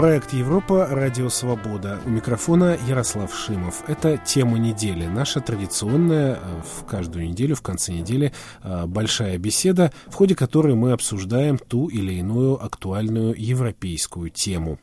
Проект «Европа. Радио Свобода». У микрофона Ярослав Шимов. Это тема недели. Наша традиционная в каждую неделю, в конце недели, большая беседа, в ходе которой мы обсуждаем ту или иную актуальную европейскую тему.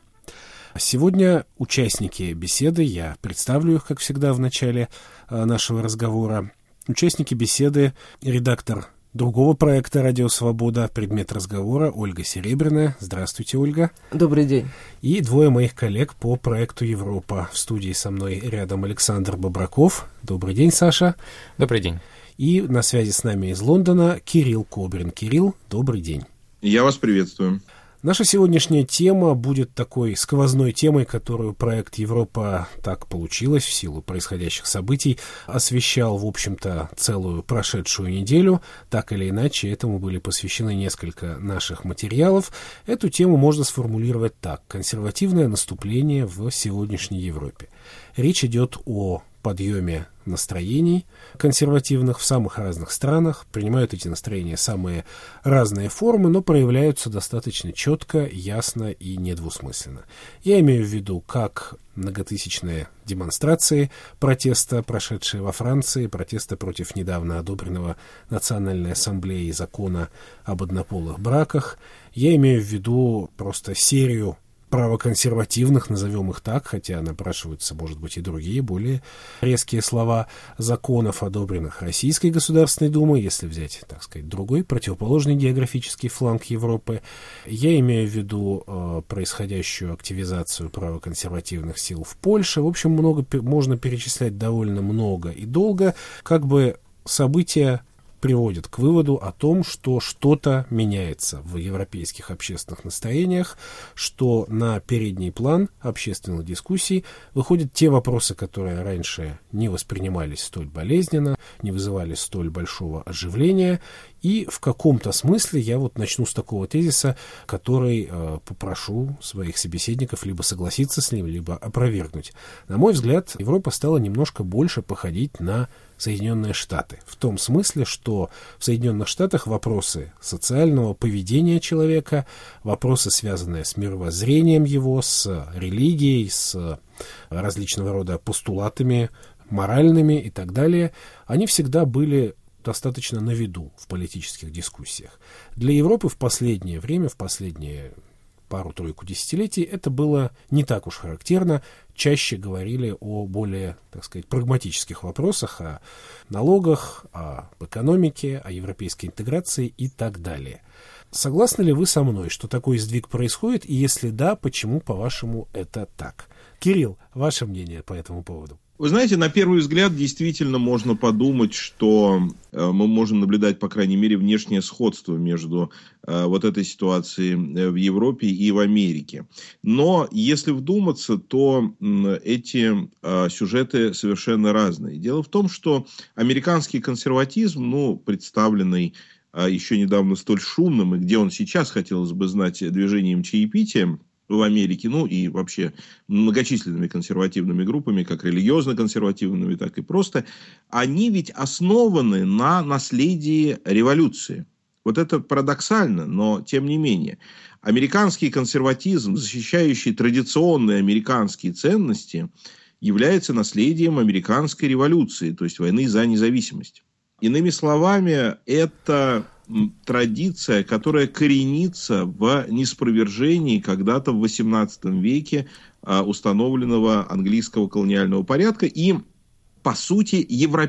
Сегодня участники беседы, я представлю их, как всегда, в начале нашего разговора. Участники беседы — редактор другого проекта «Радио Свобода», предмет разговора Ольга Серебряная. Здравствуйте, Ольга. Добрый день. И двое моих коллег по проекту «Европа». В студии со мной рядом Александр Бобраков. Добрый день, Саша. Добрый день. И на связи с нами из Лондона Кирилл Кобрин. Кирилл, добрый день. Я вас приветствую. Наша сегодняшняя тема будет такой сквозной темой, которую проект «Европа», так получилось в силу происходящих событий, освещал, в общем-то, целую прошедшую неделю. Так или иначе, этому были посвящены несколько наших материалов. Эту тему можно сформулировать так: консервативное наступление в сегодняшней Европе. Речь идет о подъеме настроений консервативных в самых разных странах. Принимают эти настроения самые разные формы, но проявляются достаточно четко, ясно и недвусмысленно. Я имею в виду как многотысячные демонстрации протеста, прошедшие во Франции, протеста против недавно одобренного Национальной ассамблеей закона об однополых браках. Я имею в виду просто серию правоконсервативных, назовем их так, хотя напрашиваются, может быть, и другие, более резкие слова, законов, одобренных Российской Государственной Думой, если взять, так сказать, другой, противоположный географический фланг Европы. Я имею в виду происходящую активизацию правоконсервативных сил в Польше. В общем, можно перечислять довольно много и долго, как бы события приводит к выводу о том, что что-то меняется в европейских общественных настроениях, что на передний план общественных дискуссий выходят те вопросы, которые раньше не воспринимались столь болезненно, не вызывали столь большого оживления. И в каком-то смысле я вот начну с такого тезиса, который попрошу своих собеседников либо согласиться с ним, либо опровергнуть. На мой взгляд, Европа стала немножко больше походить на Соединенные Штаты. В том смысле, что в Соединенных Штатах вопросы социального поведения человека, вопросы, связанные с мировоззрением его, с религией, с различного рода постулатами моральными и так далее, они всегда были достаточно на виду в политических дискуссиях. Для Европы в последнее время, в последние пару-тройку десятилетий, это было не так уж характерно. Чаще говорили о более, так сказать, прагматических вопросах, о налогах, об экономике, о европейской интеграции и так далее. Согласны ли вы со мной, что такой сдвиг происходит, и если да, почему, по-вашему, это так? Кирилл, ваше мнение по этому поводу? Вы знаете, на первый взгляд действительно можно подумать, что мы можем наблюдать, по крайней мере, внешнее сходство между вот этой ситуацией в Европе и в Америке. Но если вдуматься, то эти сюжеты совершенно разные. Дело в том, что американский консерватизм, представленный еще недавно столь шумным, и где он сейчас, хотелось бы знать, движением чаепития в Америке, и вообще многочисленными консервативными группами, как религиозно-консервативными, так и просто, они ведь основаны на наследии революции. Вот это парадоксально, но тем не менее. Американский консерватизм, защищающий традиционные американские ценности, является наследием американской революции, то есть войны за независимость. Иными словами, это традиция, которая коренится в неспровержении когда-то в XVIII веке установленного английского колониального порядка и, по сути,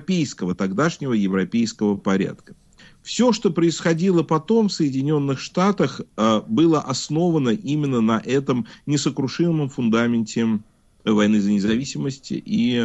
тогдашнего европейского порядка. Все, что происходило потом в Соединенных Штатах, было основано именно на этом несокрушимом фундаменте войны за независимость и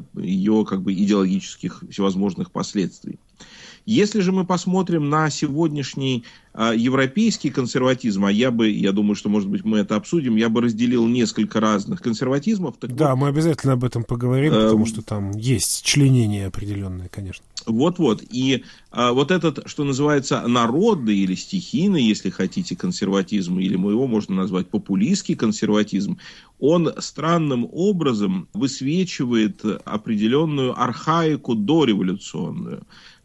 ее идеологических всевозможных последствий. Если же мы посмотрим на сегодняшний европейский консерватизм, я думаю, что, может быть, мы это обсудим, я бы разделил несколько разных консерватизмов. Мы обязательно об этом поговорим, потому что там есть членение определенное, конечно. Вот. И вот этот, что называется, народный или стихийный, если хотите, консерватизм, или его можно назвать популистский консерватизм, он странным образом высвечивает определенную архаику дореволюционную.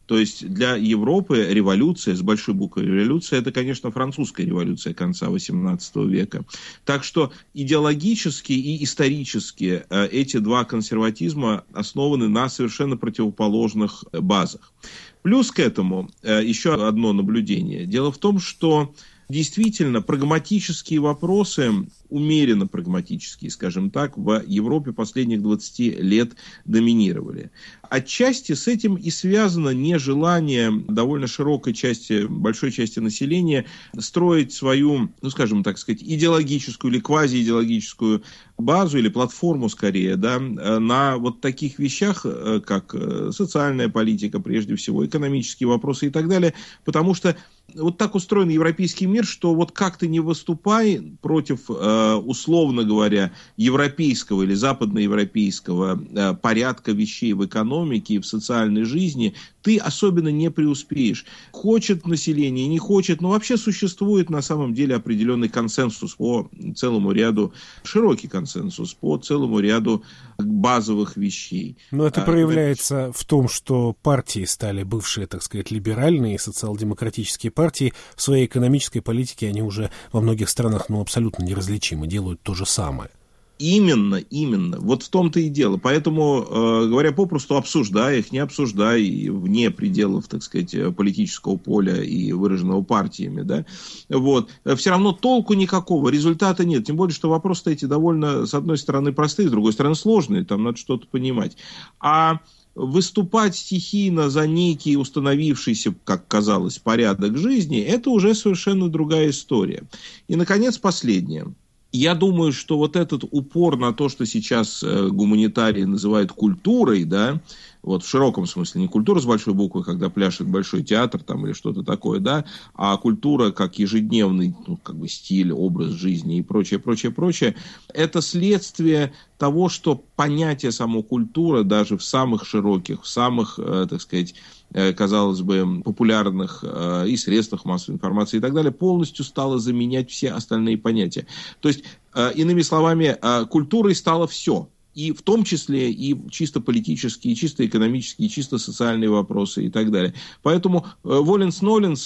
То есть для Европы революция, с большой буквы революция, это, конечно, французская революция конца XVIII века. Так что идеологически и исторически эти два консерватизма основаны на совершенно противоположных базах. Плюс к этому еще одно наблюдение. Дело в том, что действительно прагматические вопросы, умеренно прагматические, скажем так, в Европе последних 20 лет доминировали. Отчасти с этим и связано нежелание довольно широкой части, большой части населения строить свою, ну скажем так сказать, идеологическую или квазиидеологическую базу или платформу скорее, да, на вот таких вещах, как социальная политика, прежде всего, экономические вопросы и так далее, потому что вот так устроен европейский мир, что вот как ты не выступай против, условно говоря, европейского или западноевропейского порядка вещей в экономике и в социальной жизни, ты особенно не преуспеешь. Хочет население, не хочет, но вообще существует на самом деле определенный консенсус по целому ряду, широкий консенсус по целому ряду базовых вещей. Но это проявляется в том, что партии стали бывшие, так сказать, либеральные, социал-демократические партии, в своей экономической политике они уже во многих странах абсолютно неразличимы, делают то же самое. Именно. Вот в том-то и дело. Поэтому, говоря попросту, обсуждай их, не обсуждай вне пределов, так сказать, политического поля и выраженного партиями. Да? Вот. Все равно толку никакого, результата нет. Тем более, что вопросы эти довольно, с одной стороны, простые, с другой стороны, сложные. Там надо что-то понимать. А выступать стихийно за некий установившийся, как казалось, порядок жизни, это уже совершенно другая история. И, наконец, последнее. Я думаю, что вот этот упор на то, что сейчас гуманитарии называют культурой, да, вот в широком смысле, не культура с большой буквы, когда пляшет большой театр там, или что-то такое, да, а культура как ежедневный как бы стиль, образ жизни и прочее, это следствие того, что понятие само культура даже в самых широких, в самых, так сказать, казалось бы, популярных и средствах массовой информации и так далее, полностью стало заменять все остальные понятия. То есть, иными словами, культурой стало все. И в том числе и чисто политические, и чисто экономические, и чисто социальные вопросы и так далее. Поэтому воленс-ноленс,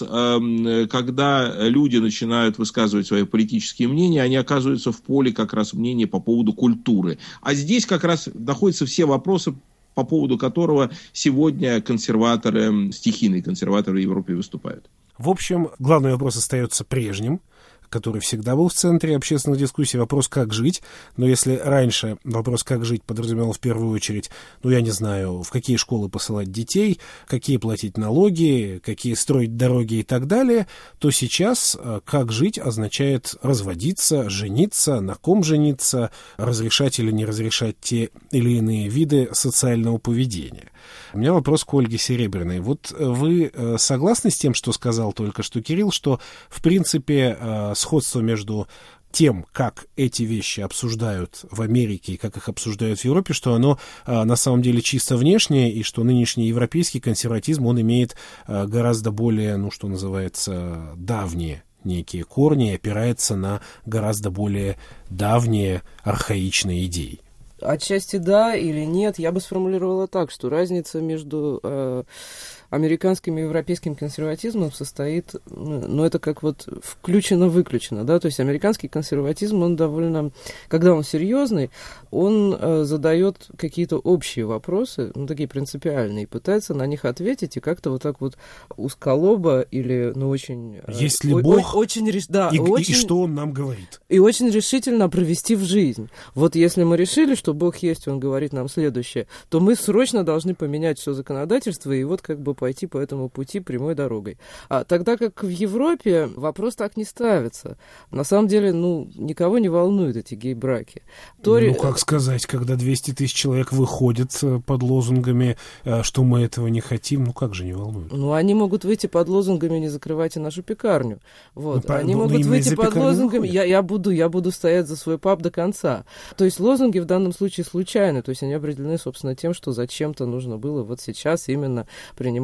когда люди начинают высказывать свои политические мнения, они оказываются в поле как раз мнения по поводу культуры. А здесь как раз находятся все вопросы, по поводу которого сегодня консерваторы, стихийные консерваторы в Европе выступают. В общем, главный вопрос остается прежним, который всегда был в центре общественных дискуссий, вопрос, как жить. Но если раньше вопрос, как жить, подразумевал в первую очередь, я не знаю, в какие школы посылать детей, какие платить налоги, какие строить дороги и так далее, то сейчас как жить означает разводиться, жениться, на ком жениться, разрешать или не разрешать те или иные виды социального поведения. У меня вопрос к Ольге Серебряной. Вот вы согласны с тем, что сказал только что Кирилл, что, в принципе, сходство между тем, как эти вещи обсуждают в Америке и как их обсуждают в Европе, что оно на самом деле чисто внешнее, и что нынешний европейский консерватизм, он имеет гораздо более, что называется, давние некие корни, и опирается на гораздо более давние архаичные идеи? Отчасти да или нет, я бы сформулировала так, что разница между американским и европейским консерватизмом состоит, это как вот включено-выключено, да, то есть американский консерватизм, он довольно, когда он серьезный, он задает какие-то общие вопросы, такие принципиальные, и пытается на них ответить, и как-то вот так вот узколобо или, очень... Есть ли Бог, очень, да, и что Он нам говорит? И очень решительно провести в жизнь. Вот если мы решили, что Бог есть, Он говорит нам следующее, то мы срочно должны поменять все законодательство и вот как бы пойти по этому пути прямой дорогой. Тогда как в Европе вопрос так не ставится. На самом деле, никого не волнуют эти гей-браки. Как сказать, когда 200 тысяч человек выходят под лозунгами, что мы этого не хотим, как же не волнует? Они могут выйти под лозунгами «не закрывайте нашу пекарню». Вот. Они могут выйти под лозунгами «я буду стоять за свой паб до конца». То есть лозунги в данном случае случайны, то есть они определены, собственно, тем, что зачем-то нужно было вот сейчас именно принимать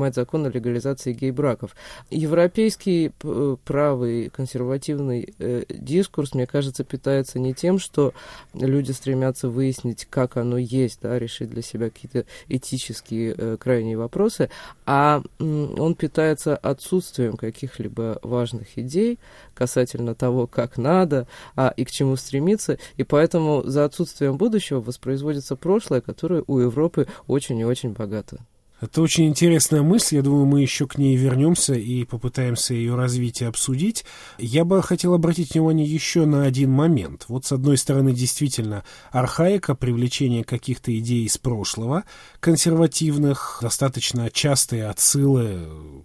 принимать закон о легализации гей-браков. Европейский правый консервативный дискурс, мне кажется, питается не тем, что люди стремятся выяснить, как оно есть, да, решить для себя какие-то этические крайние вопросы, а он питается отсутствием каких-либо важных идей касательно того, как надо и к чему стремиться, и поэтому за отсутствием будущего воспроизводится прошлое, которое у Европы очень и очень богато. Это очень интересная мысль, я думаю, мы еще к ней вернемся и попытаемся ее развить и обсудить. Я бы хотел обратить внимание еще на один момент. Вот с одной стороны, действительно, архаика, привлечение каких-то идей из прошлого, консервативных, достаточно частые отсылы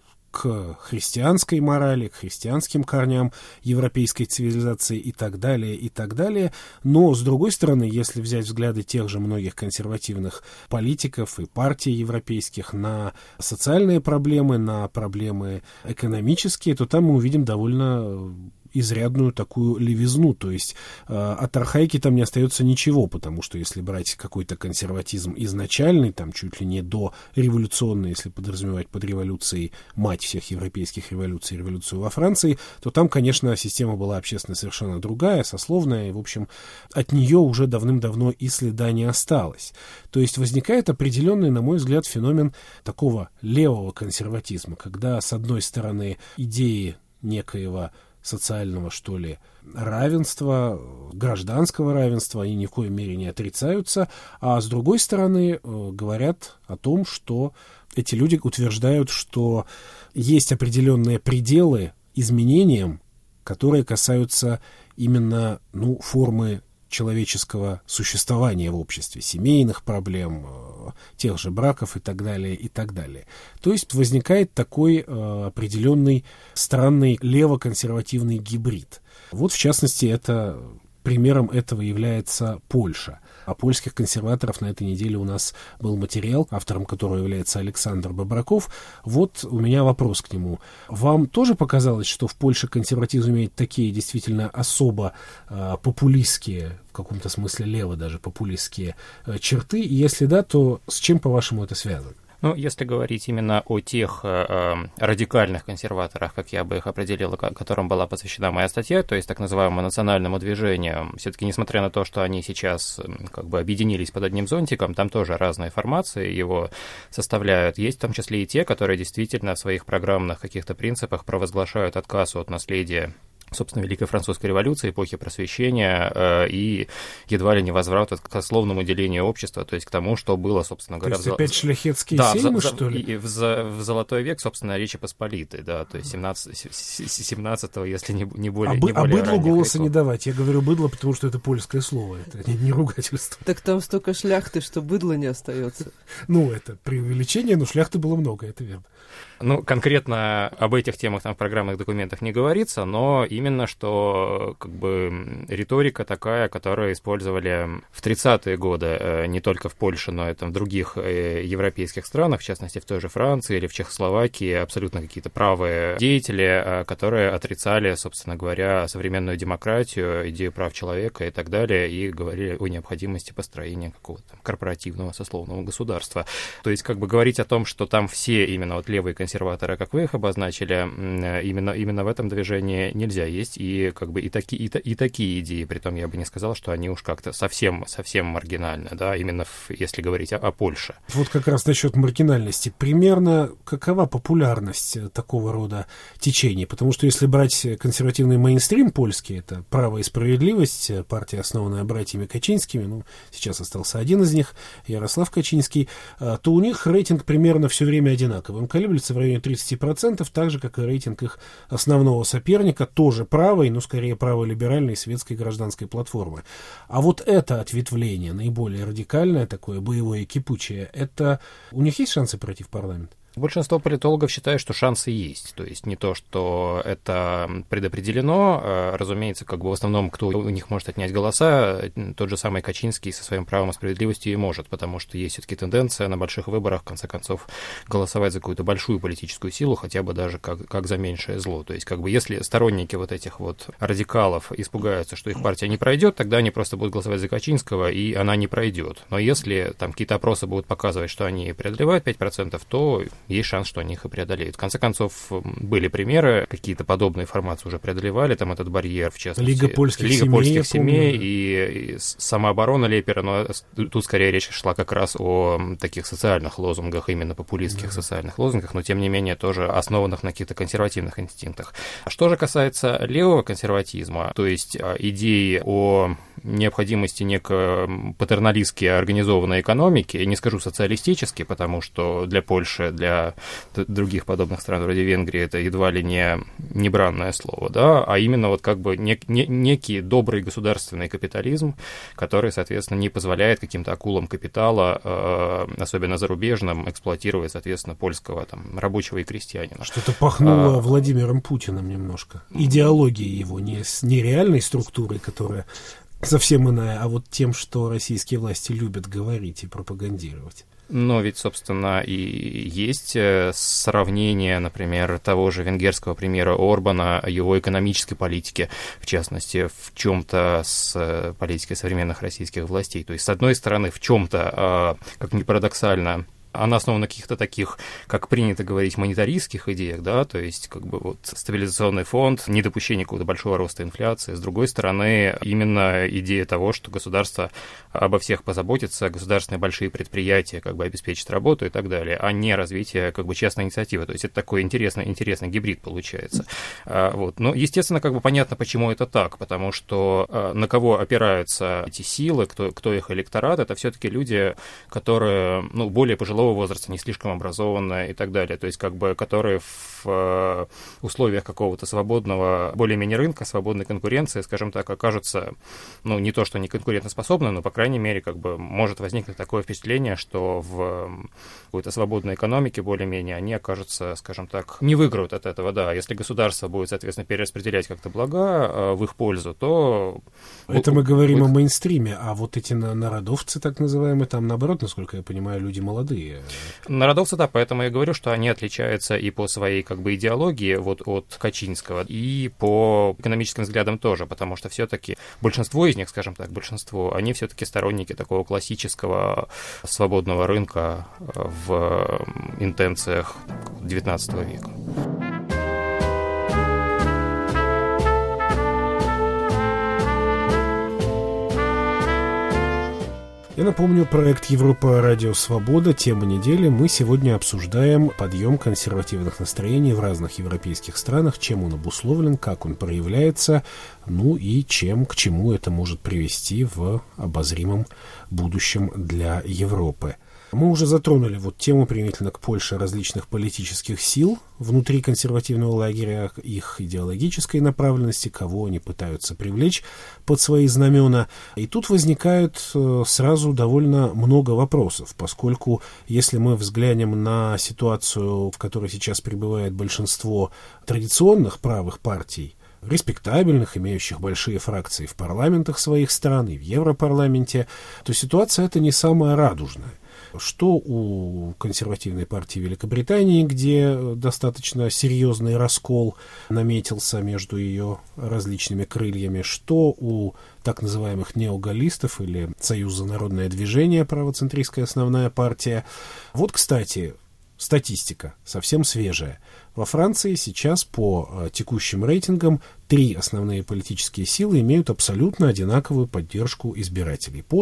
к христианской морали, к христианским корням европейской цивилизации и так далее, и так далее. Но, с другой стороны, если взять взгляды тех же многих консервативных политиков и партий европейских на социальные проблемы, на проблемы экономические, то там мы увидим довольно изрядную такую левизну, то есть от архаики там не остается ничего, потому что если брать какой-то консерватизм изначальный, там чуть ли не до революционной, если подразумевать под революцией мать всех европейских революций, революцию во Франции, то там, конечно, система была общественная совершенно другая, сословная, и, в общем, от нее уже давным-давно и следа не осталось. То есть возникает определенный, на мой взгляд, феномен такого левого консерватизма, когда, с одной стороны, идеи некоего социального, что ли, равенства, гражданского равенства, они ни в коей мере не отрицаются, а с другой стороны говорят о том, что эти люди утверждают, что есть определенные пределы изменениям, которые касаются именно, формы человеческого существования в обществе, семейных проблем, тех же браков и так далее, и так далее. То есть возникает такой определенный странный левоконсервативный гибрид. Вот, в частности, примером этого является Польша. О польских консерваторов на этой неделе у нас был материал, автором которого является Александр Бобраков. Вот у меня вопрос к нему. Вам тоже показалось, что в Польше консерватизм имеет такие действительно особо популистские, в каком-то смысле лево даже популистские черты? И если да, то с чем, по-вашему, это связано? Если говорить именно о тех радикальных консерваторах, как я бы их определил, которым была посвящена моя статья, то есть так называемому национальному движению, все-таки несмотря на то, что они сейчас как бы объединились под одним зонтиком, там тоже разные формации его составляют. Есть в том числе и те, которые действительно в своих программных каких-то принципах провозглашают отказ от наследия, собственно, Великой Французской революции, эпохи Просвещения и едва ли не возврат к сословному делению общества, то есть к тому, что было, собственно говоря... То есть опять шляхетские сеймы, что ли? И в Золотой век, собственно, Речи Посполитой, да, то есть 17-го, если не более... А быдлу голоса не давать. Я говорю быдло, потому что это польское слово, это не ругательство. Так там столько шляхты, что быдла не остается. Это преувеличение, но шляхты было много, это верно. Конкретно об этих темах там в программных документах не говорится, но именно что как бы риторика такая, которую использовали в 30-е годы не только в Польше, но и там в других европейских странах, в частности в той же Франции или в Чехословакии, абсолютно какие-то правые деятели, которые отрицали, собственно говоря, современную демократию, идею прав человека и так далее, и говорили о необходимости построения какого-то корпоративного сословного государства. То есть как бы говорить о том, что там все именно левые консерваторы, как вы их обозначили, именно в этом движении нельзя. Есть и как бы и такие идеи, притом я бы не сказал, что они уж как-то совсем маргинальны, да, именно если говорить о Польше. Вот как раз насчет маргинальности. Примерно какова популярность такого рода течений? Потому что если брать консервативный мейнстрим польский, это «Право и справедливость», партия, основанная братьями Качинскими, сейчас остался один из них, Ярослав Качинский, то у них рейтинг примерно все время одинаковый. Он колеблется в районе 30%, так же, как и рейтинг их основного соперника, тоже правой, но скорее праволиберальной светской гражданской платформы. А вот это ответвление, наиболее радикальное, такое боевое и кипучее, это у них есть шансы пройти в парламент? Большинство политологов считают, что шансы есть. То есть не то, что это предопределено. Разумеется, как бы в основном, кто у них может отнять голоса, тот же самый Качинский со своим правом и справедливостью и может, потому что есть все-таки тенденция на больших выборах, в конце концов, голосовать за какую-то большую политическую силу, хотя бы даже как за меньшее зло. То есть как бы если сторонники вот этих вот радикалов испугаются, что их партия не пройдет, тогда они просто будут голосовать за Качинского, и она не пройдет. Но если там какие-то опросы будут показывать, что они преодолевают 5%, то есть шанс, что они их и преодолеют. В конце концов, были примеры, какие-то подобные формации уже преодолевали, там этот барьер, в частности. Лига польских семей и самооборона Лепера, но тут скорее речь шла как раз о таких социальных лозунгах, именно популистских социальных лозунгах, но тем не менее тоже основанных на каких-то консервативных инстинктах. Что же касается левого консерватизма, то есть идеи о необходимости некой патерналистски организованной экономики, я не скажу социалистически, потому что для Польши, для других подобных стран вроде Венгрии это едва ли не бранное слово, да, а именно вот как бы некий добрый государственный капитализм, который, соответственно, не позволяет каким-то акулам капитала, особенно зарубежным, эксплуатировать, соответственно, польского там рабочего и крестьянина. Что-то пахнуло Владимиром Путиным немножко. Идеологией его, не реальной структурой, которая совсем иная, а вот тем, что российские власти любят говорить и пропагандировать. Но ведь, собственно, и есть сравнение, например, того же венгерского премьера Орбана, его экономической политики, в частности, в чем-то с политикой современных российских властей. То есть, с одной стороны, в чем-то, как ни парадоксально, она основана на каких-то таких, как принято говорить, монетаристских идеях, да, то есть как бы вот стабилизационный фонд, недопущение какого-то большого роста инфляции. С другой стороны, именно идея того, что государство обо всех позаботится, государственные большие предприятия как бы обеспечат работу и так далее, а не развитие как бы частной инициативы. То есть это такой интересный гибрид получается. Вот. Но, естественно, как бы понятно, почему это так, потому что на кого опираются эти силы, кто их электорат, это все-таки люди, которые, более пожилого возраста, не слишком образованные и так далее, то есть как бы которые в условиях какого-то свободного, более-менее рынка, свободной конкуренции, скажем так, окажутся, не то что не конкурентоспособны, но, по крайней мере, как бы может возникнуть такое впечатление, что в какой-то свободной экономике более-менее они окажутся, скажем так, не выиграют от этого, да. Если государство будет, соответственно, перераспределять как-то блага в их пользу, то... Это мы говорим о мейнстриме, а вот эти народовцы, так называемые, там, наоборот, насколько я понимаю, люди молодые. Народовцы, да, поэтому я говорю, что они отличаются и по своей как бы идеологии вот от Качинского, и по экономическим взглядам тоже, потому что все-таки большинство из них, скажем так, они все-таки сторонники такого классического свободного рынка в интенциях XIX века. Я напомню, проект Европа Радио Свобода, тема недели. Мы сегодня обсуждаем подъем консервативных настроений в разных европейских странах, чем он обусловлен, как он проявляется, и к чему это может привести в обозримом будущем для Европы. Мы уже затронули тему применительно к Польше различных политических сил внутри консервативного лагеря, их идеологической направленности, кого они пытаются привлечь под свои знамена. И тут возникает сразу довольно много вопросов, поскольку если мы взглянем на ситуацию, в которой сейчас пребывает большинство традиционных правых партий, респектабельных, имеющих большие фракции в парламентах своих стран и в Европарламенте, то ситуация эта не самая радужная. Что у консервативной партии Великобритании, где достаточно серьезный раскол наметился между ее различными крыльями, что у так называемых неогаллистов или Союза народное движение, правоцентристская основная партия. Вот, кстати, статистика совсем свежая. Во Франции сейчас по текущим рейтингам 3 основные политические силы имеют абсолютно одинаковую поддержку избирателей по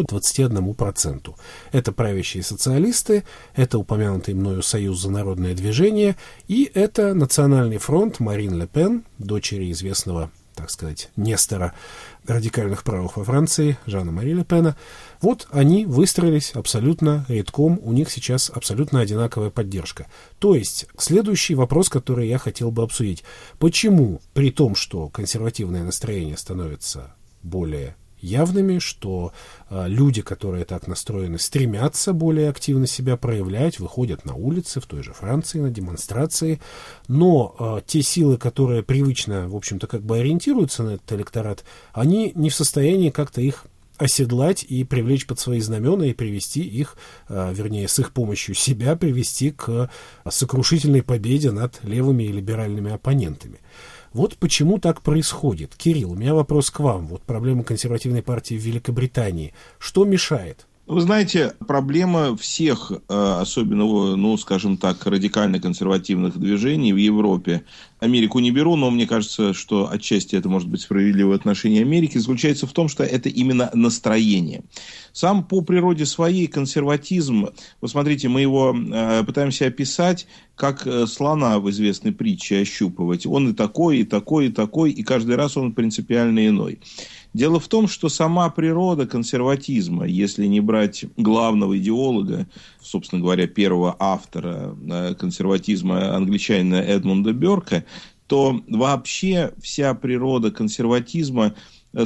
21%. Это правящие социалисты, это упомянутый мною Союз за народное движение и это Национальный фронт Марин Ле Пен, дочери известного, так сказать, Нестора радикальных правых во Франции, Жана-Мари Ле Пена. Вот они выстроились абсолютно рядком, у них сейчас абсолютно одинаковая поддержка. То есть, следующий вопрос, который я хотел бы обсудить. Почему, при том, что консервативное настроение становится более явными, что люди, которые так настроены, стремятся более активно себя проявлять, выходят на улицы, в той же Франции, на демонстрации, но те силы, которые привычно, в общем-то, как бы ориентируются на этот электорат, они не в состоянии как-то их оседлать и привлечь под свои знамена и привести их, вернее, с их помощью себя привести к сокрушительной победе над левыми и либеральными оппонентами. Вот почему так происходит. Кирилл, у меня вопрос к вам. Вот проблема консервативной партии в Великобритании. Что мешает Вы знаете, проблема всех, особенно, ну, скажем так, радикально-консервативных движений в Европе, Америку не беру, но мне кажется, что отчасти это может быть справедливо в отношении Америки, заключается в том, что это именно настроение. Сам по природе своей консерватизм, вот смотрите, мы его пытаемся описать как слона в известной притче ощупывать. Он и такой, и такой, и такой, и каждый раз он принципиально иной. Дело в том, что сама природа консерватизма, если не брать главного идеолога, собственно говоря, первого автора консерватизма, англичанина Эдмунда Бёрка, то вообще вся природа консерватизма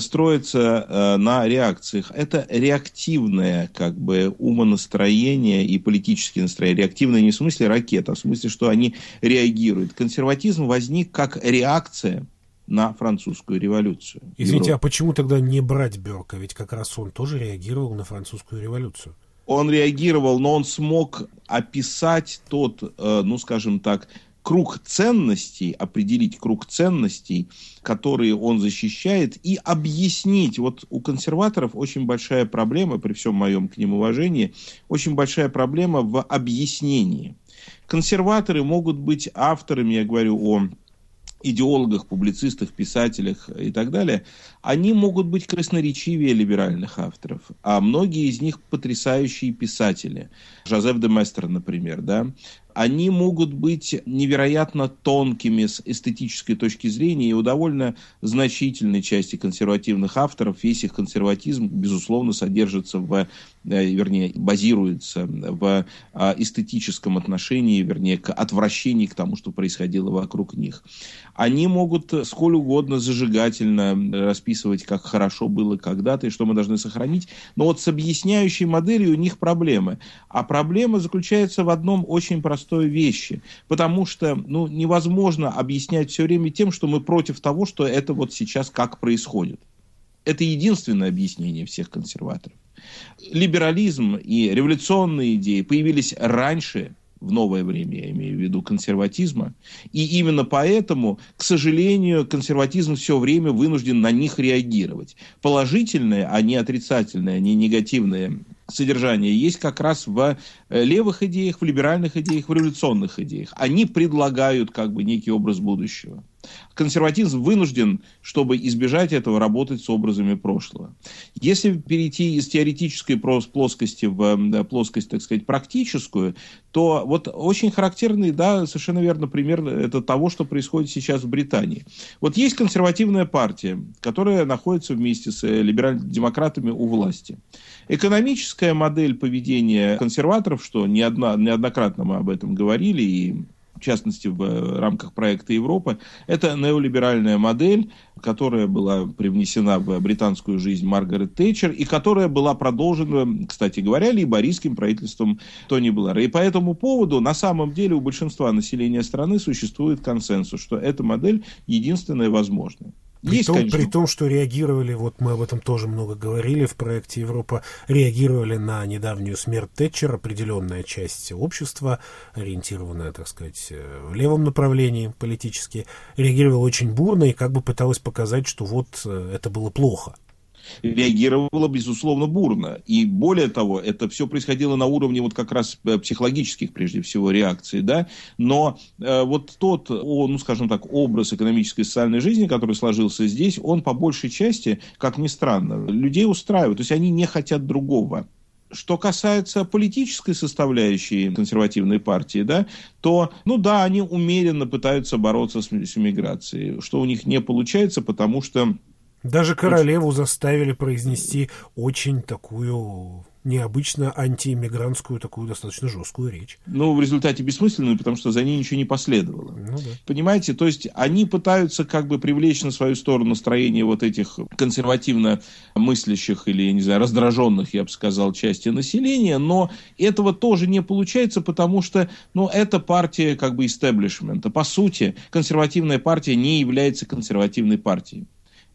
строится на реакциях. Это реактивное как бы умонастроение и политические настроения. Реактивное не в смысле ракет, а в смысле, что они реагируют. Консерватизм возник как реакция на французскую революцию. Извините, а почему тогда не брать Бёрка? Ведь как раз он тоже реагировал на французскую революцию. Он реагировал, но он смог описать тот, ну, скажем так, круг ценностей, определить круг ценностей, которые он защищает, и объяснить. Вот у консерваторов очень большая проблема, при всем моем к ним уважении, очень большая проблема в объяснении. Консерваторы могут быть авторами, я говорю о идеологах, публицистах, писателях и так далее, они могут быть красноречивее либеральных авторов, а многие из них потрясающие писатели. Жозеф де Местер, например, да, они могут быть невероятно тонкими с эстетической точки зрения, и у довольно значительной части консервативных авторов весь их консерватизм, безусловно, содержится вернее, базируется в эстетическом отношении, вернее, к отвращению к тому, что происходило вокруг них. Они могут сколь угодно зажигательно расписывать, как хорошо было когда-то и что мы должны сохранить, но вот с объясняющей моделью у них проблемы. А проблема заключается в одном очень простом вещи, потому что невозможно объяснять все время тем, что мы против того, что это вот сейчас как происходит. Это единственное объяснение всех консерваторов. Либерализм и революционные идеи появились раньше, в новое время, я имею в виду, консерватизма, и именно поэтому, к сожалению, консерватизм все время вынужден на них реагировать. Положительное, а не отрицательное, а не негативное содержание есть как раз в левых идеях, в либеральных идеях, в революционных идеях. Они предлагают как бы некий образ будущего. Консерватизм вынужден, чтобы избежать этого, работать с образами прошлого. Если перейти из теоретической плоскости в плоскость, так сказать, практическую, то вот очень характерный, да, совершенно верно, пример это того, что происходит сейчас в Британии. Вот есть консервативная партия, которая находится вместе с либерально-демократами у власти. Экономическая модель поведения консерваторов, что неоднократно мы об этом говорили, и в частности в рамках проекта Европа, это неолиберальная модель, которая была привнесена в британскую жизнь Маргарет Тэтчер и которая была продолжена, кстати говоря, лейбористским правительством Тони Блэра. И по этому поводу на самом деле у большинства населения страны существует консенсус, что эта модель единственная возможная. При том, что реагировали, вот мы об этом тоже много говорили в проекте Европа, реагировали на недавнюю смерть Тэтчер определенная часть общества, ориентированная, так сказать, в левом направлении политически, реагировала очень бурно и как бы пыталась показать, что вот это было плохо. Реагировала, безусловно, бурно. И более того, это все происходило на уровне вот как раз психологических, прежде всего, реакций, да. Но вот тот, ну, скажем так, образ экономической и социальной жизни, который сложился здесь, он по большей части, как ни странно, людей устраивает. То есть они не хотят другого. Что касается политической составляющей консервативной партии, да, то, они умеренно пытаются бороться с иммиграцией, что у них не получается, потому что даже королеву заставили произнести очень такую необычно антииммигрантскую, такую достаточно жесткую речь. В результате бессмысленную, потому что за ней ничего не последовало. Да. Понимаете? То есть они пытаются как бы привлечь на свою сторону настроение вот этих консервативно мыслящих или, не знаю, раздраженных, я бы сказал, части населения, но этого тоже не получается, потому что, это партия как бы истеблишмента. По сути, консервативная партия не является консервативной партией.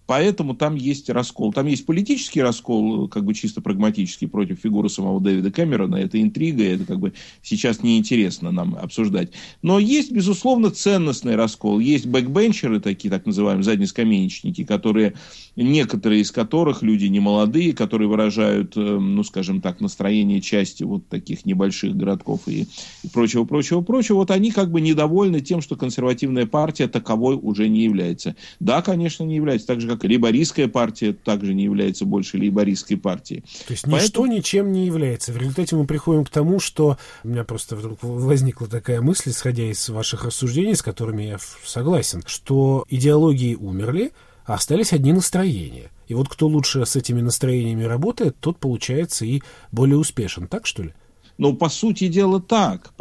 Поэтому там есть раскол. Там есть политический раскол, как бы чисто прагматический, против фигуры самого Дэвида Кэмерона. Это интрига, это как бы сейчас неинтересно нам обсуждать. Но есть, безусловно, ценностный раскол. Есть бэкбенчеры, такие так называемые заднескамеечники, которые, некоторые из которых люди немолодые, которые выражают, ну, скажем так, настроение части вот таких небольших городков и прочего. Вот они как бы недовольны тем, что консервативная партия таковой уже не является. Да, конечно, не является. Так же, как и лейбористская партия также не является больше лейбористской партией. То есть ничто ничем не является. В результате мы приходим к тому, что у меня просто вдруг возникла такая мысль, исходя из ваших рассуждений, с которыми я согласен, что идеологии умерли, а остались одни настроения. И вот кто лучше с этими настроениями работает, тот, получается, и более успешен. Так, что ли? Но по сути дела так,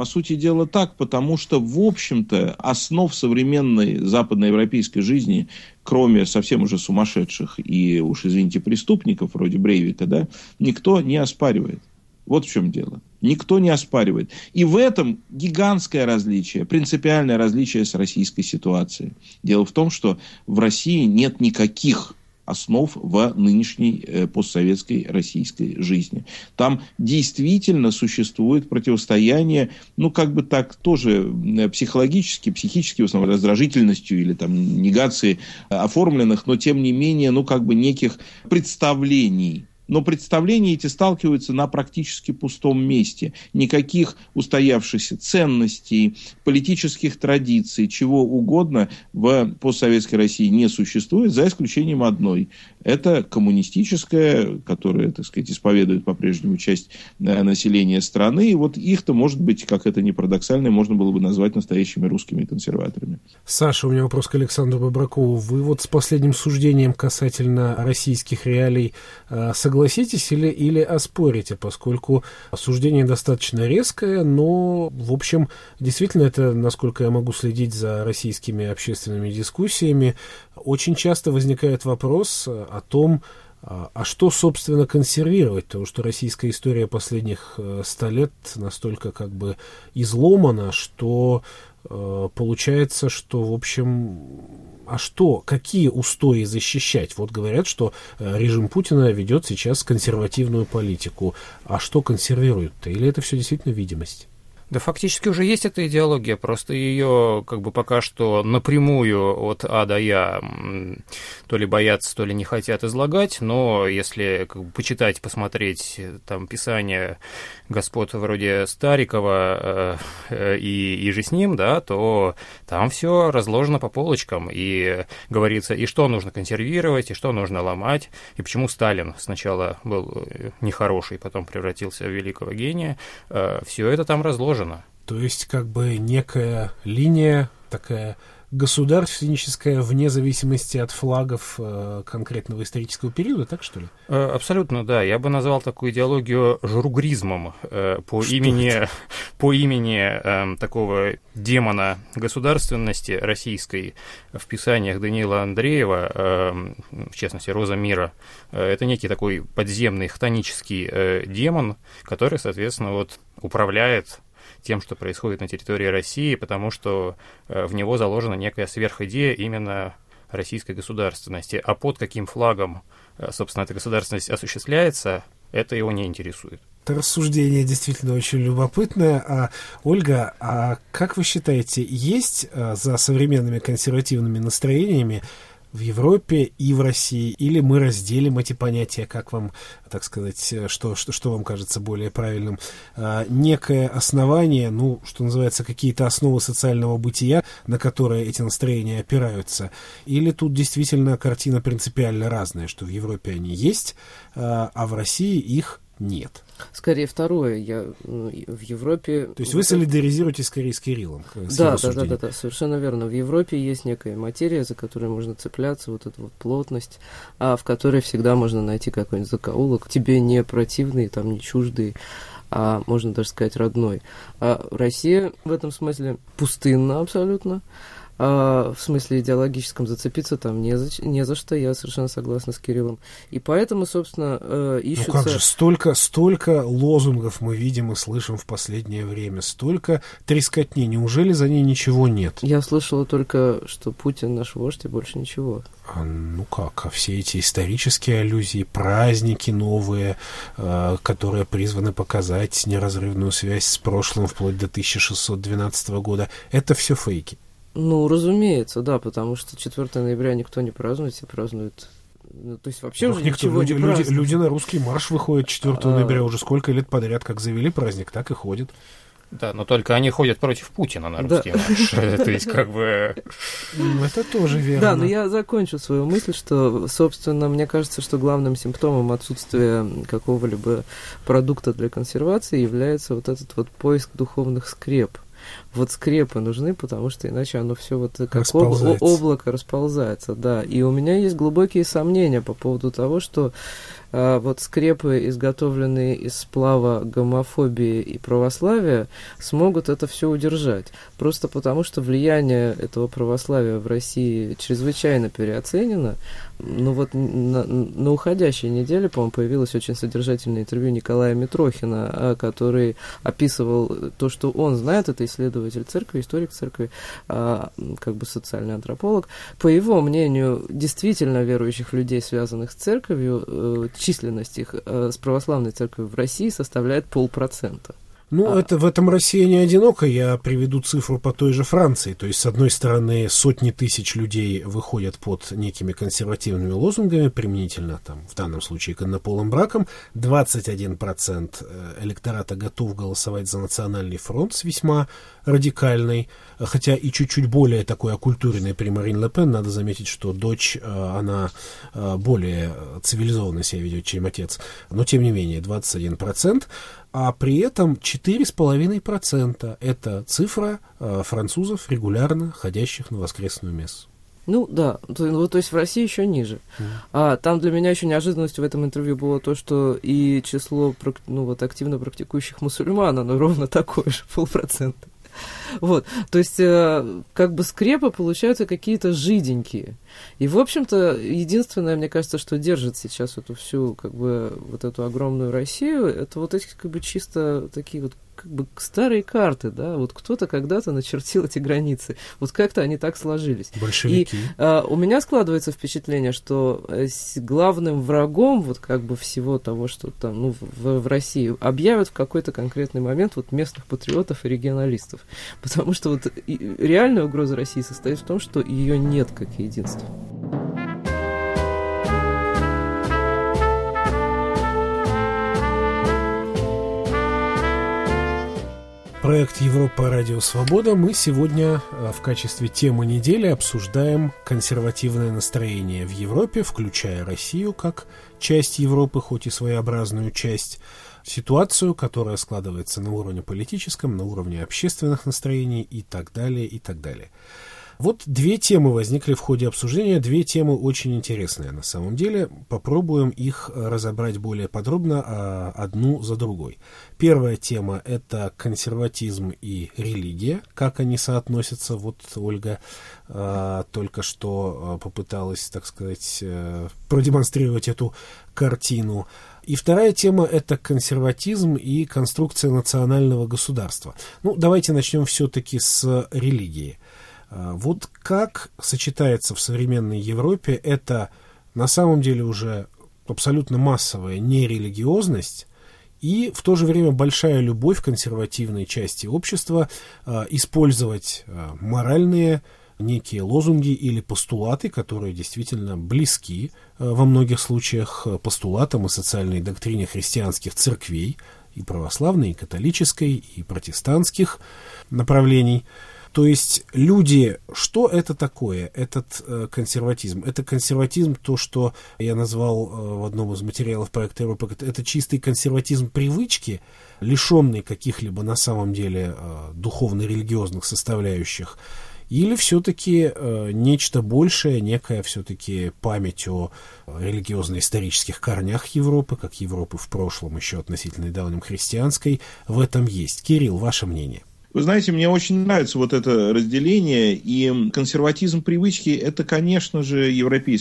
потому что, в общем-то, основ современной западноевропейской жизни, кроме совсем уже сумасшедших и, уж извините, преступников вроде Брейвика, да, никто не оспаривает. Вот в чем дело. Никто не оспаривает. И в этом гигантское различие, принципиальное различие с российской ситуацией. Дело в том, что в России нет никаких основ в нынешней постсоветской российской жизни. Там действительно существует противостояние, ну, как бы так, тоже психически, в основном, раздражительностью или там негацией оформленных, но тем не менее, ну, как бы неких представлений. Но представления эти сталкиваются на практически пустом месте. Никаких устоявшихся ценностей, политических традиций, чего угодно в постсоветской России не существует, за исключением одной. Это коммунистическая, которая, так сказать, исповедует по-прежнему часть населения страны. И вот их-то, может быть, как это ни парадоксально, можно было бы назвать настоящими русскими консерваторами. Саша, у меня вопрос к Александру Бобракову. Вы вот с последним суждением касательно российских реалий согласитесь или оспорите, поскольку суждение достаточно резкое, но, в общем, действительно это, насколько я могу следить за российскими общественными дискуссиями, очень часто возникает вопрос о том, а что, собственно, консервировать? Потому что российская история последних 100 лет настолько как бы изломана, что получается, что, в общем, а что, какие устои защищать? Вот говорят, что режим Путина ведет сейчас консервативную политику. А что консервирует-то? Или это все действительно видимость? Да фактически уже есть эта идеология, просто ее как бы пока что напрямую от А до Я то ли боятся, то ли не хотят излагать, но если как бы почитать, посмотреть там писания господ вроде Старикова и же с ним, да, то там все разложено по полочкам, и говорится, и что нужно консервировать, и что нужно ломать, и почему Сталин сначала был нехороший, потом превратился в великого гения, все это там разложено. То есть, как бы некая линия такая государственническая, вне зависимости от флагов конкретного исторического периода, так что ли? Абсолютно, да. Я бы назвал такую идеологию жругризмом по имени такого демона государственности российской в писаниях Даниила Андреева, в частности, «Роза мира». Это некий такой подземный хтонический демон, который, соответственно, вот управляет тем, что происходит на территории России, потому что в него заложена некая сверхидея именно российской государственности. А под каким флагом, собственно, эта государственность осуществляется, это его не интересует. Это рассуждение действительно очень любопытное. Ольга, а как вы считаете, есть за современными консервативными настроениями в Европе и в России, или мы разделим эти понятия, как вам, так сказать, что вам кажется более правильным, некое основание, ну, что называется, какие-то основы социального бытия, на которые эти настроения опираются, или тут действительно картина принципиально разная, что в Европе они есть, а в России их нет? Скорее второе. В Европе... То есть вы солидаризируетесь скорее с Кириллом? Да, совершенно верно. В Европе есть некая материя, за которую можно цепляться, вот эта вот плотность, в которой всегда можно найти какой-нибудь закоулок, тебе не противный, там, не чуждый, а можно даже сказать родной. А Россия в этом смысле пустынна абсолютно. в смысле идеологическом зацепиться там не за что, я совершенно согласна с Кириллом. И поэтому, собственно, ищутся... Ну как же, столько лозунгов мы видим и слышим в последнее время, столько трескотни, неужели за ней ничего нет? Я слышала только, что Путин наш вождь и больше ничего. Ну как, а все эти исторические аллюзии, праздники новые, которые призваны показать неразрывную связь с прошлым вплоть до 1612 года, это все фейки. Ну, разумеется, да, потому что 4 ноября никто не празднует, все празднуют. Ну, то есть вообще уже ничего не празднуют. Люди на русский марш выходят 4 ноября уже сколько лет подряд, как завели праздник, так и ходят. Да, но только они ходят против Путина на русский марш. То есть, как бы... Это тоже верно. Да, но я закончу свою мысль, что, собственно, мне кажется, что главным симптомом отсутствия какого-либо продукта для консервации является вот этот вот поиск духовных скреп. Вот скрепы нужны, потому что иначе оно все вот как облако расползается, да. И у меня есть глубокие сомнения по поводу того, что вот скрепы, изготовленные из сплава гомофобии и православия, смогут это все удержать. Просто потому, что влияние этого православия в России чрезвычайно переоценено. Ну вот на уходящей неделе, по-моему, появилось очень содержательное интервью Николая Митрохина, который описывал то, что он знает, это исследователь церкви, историк церкви, как бы социальный антрополог. По его мнению, действительно верующих людей, связанных с церковью, численность их с православной церковью в России составляет 0,5%. Ну, это в этом Россия не одинока. Я приведу цифру по той же Франции. То есть, с одной стороны, сотни тысяч людей выходят под некими консервативными лозунгами, применительно, там, в данном случае, к однополым бракам. 21% электората готов голосовать за Национальный фронт с весьма радикальной, хотя и чуть-чуть более такой окультуренной при Марин Ле Пен. Надо заметить, что дочь, она более цивилизованно себя ведет, чем отец. Но, тем не менее, 21%. А при этом 4,5% это цифра французов, регулярно ходящих на воскресную мессу. Ну да, то есть в России еще ниже. Там для меня еще неожиданностью в этом интервью было то, что и число активно практикующих мусульман, оно ровно такое же, 0,5%. Вот, то есть, как бы скрепы получаются какие-то жиденькие. И, в общем-то, единственное, мне кажется, что держит сейчас эту всю, как бы, вот эту огромную Россию, это вот эти, как бы, чисто такие вот, как бы, старые карты, да, вот кто-то когда-то начертил эти границы, вот как-то они так сложились. Большевики. И у меня складывается впечатление, что главным врагом вот, как бы, всего того, что там, ну, в России объявят в какой-то конкретный момент вот местных патриотов и регионалистов. Потому что вот реальная угроза России состоит в том, что ее нет как единства. Проект «Европа. Радио Свобода». Мы сегодня в качестве темы недели обсуждаем консервативное настроение в Европе, включая Россию как часть Европы, хоть и своеобразную часть, ситуацию, которая складывается на уровне политическом, на уровне общественных настроений и так далее, и так далее. Вот две темы возникли в ходе обсуждения, две темы очень интересные на самом деле. Попробуем их разобрать более подробно, одну за другой. Первая тема – это консерватизм и религия, как они соотносятся. Вот Ольга только что попыталась, так сказать, продемонстрировать эту картину. И вторая тема – это консерватизм и конструкция национального государства. Ну, давайте начнем все-таки с религии. Вот как сочетается в современной Европе это на самом деле уже абсолютно массовая нерелигиозность и в то же время большая любовь консервативной части общества использовать моральные некие лозунги или постулаты, которые действительно близки во многих случаях постулатам и социальной доктрине христианских церквей, и православной, и католической, и протестантских направлений. То есть люди, что это такое, этот консерватизм? Это консерватизм, то, что я назвал в одном из материалов проекта Европа, это чистый консерватизм привычки, лишенный каких-либо на самом деле духовно-религиозных составляющих, или все-таки нечто большее, некая все-таки память о религиозно-исторических корнях Европы, как Европы в прошлом, еще относительно недавнем христианской, в этом есть. Кирилл, ваше мнение? Вы знаете, мне очень нравится вот это разделение, и консерватизм привычки – это, конечно же,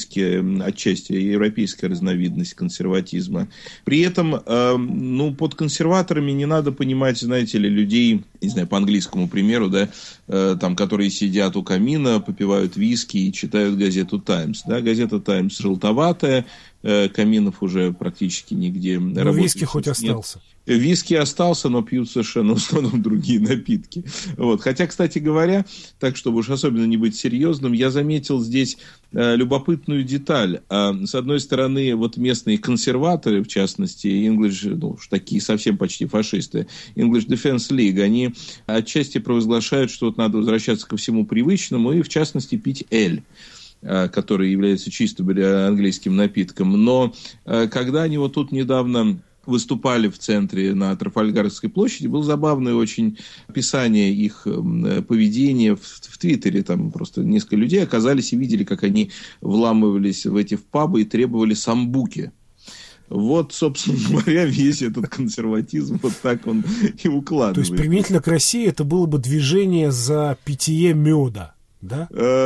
отчасти европейская разновидность консерватизма. При этом, под консерваторами не надо понимать, знаете ли, людей, не знаю, по английскому примеру, да, там, которые сидят у камина, попивают виски и читают газету «Таймс». Да, газета «Таймс» желтоватая, каминов уже практически нигде. Но виски хоть остался. Виски остался, но пьют совершенно в основном другие напитки. Вот. Хотя, кстати говоря, так, чтобы уж особенно не быть серьезным, я заметил здесь любопытную деталь. С одной стороны, вот местные консерваторы, в частности, такие совсем почти фашисты, English Defense League, они отчасти провозглашают, что вот надо возвращаться ко всему привычному и, в частности, пить эль, который является чисто английским напитком. Но когда они вот тут недавно выступали в центре на Трафальгарской площади, было забавное очень описание их поведения в Твиттере. Там просто несколько людей оказались и видели, как они вламывались в эти пабы и требовали самбуки. Вот, собственно говоря, весь этот консерватизм, вот так он и укладывается. То есть, применительно к России, это было бы движение за питье меда. Да?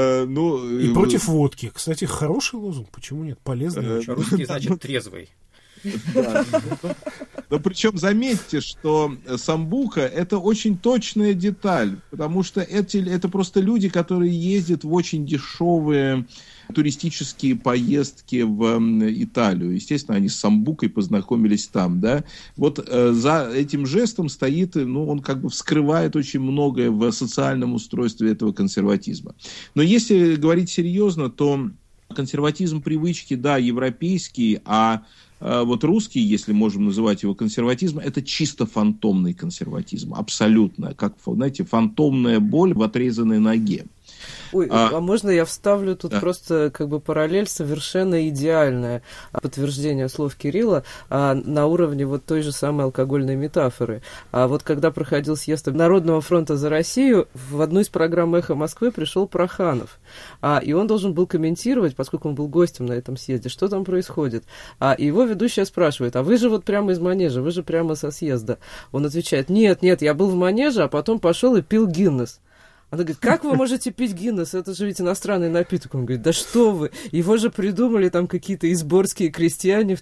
И против водки. Кстати, хороший лозунг, почему нет? Полезный. Русский значит трезвый. Да. Но причем заметьте, что самбука – это очень точная деталь, потому что это просто люди, которые ездят в очень дешевые туристические поездки в Италию. Естественно, они с самбукой познакомились там, да. Вот за этим жестом стоит, он как бы вскрывает очень многое в социальном устройстве этого консерватизма. Но если говорить серьезно, то консерватизм привычки, да, европейский, а вот русский, если можем называть его консерватизм, это чисто фантомный консерватизм, абсолютно, как, знаете, фантомная боль в отрезанной ноге. Ой, а можно я вставлю тут просто как бы параллель совершенно идеальное подтверждение слов Кирилла на уровне вот той же самой алкогольной метафоры. А вот когда проходил съезд Народного фронта за Россию, в одну из программ «Эхо Москвы» пришел Проханов. И он должен был комментировать, поскольку он был гостем на этом съезде, что там происходит. И его ведущая спрашивает: а вы же вот прямо из манежа, вы же прямо со съезда. Он отвечает: нет, я был в манеже, а потом пошел и пил Гиннес. Она говорит: как вы можете пить Гиннес? Это же ведь иностранный напиток. Он говорит: да что вы, его же придумали там какие-то изборские крестьяне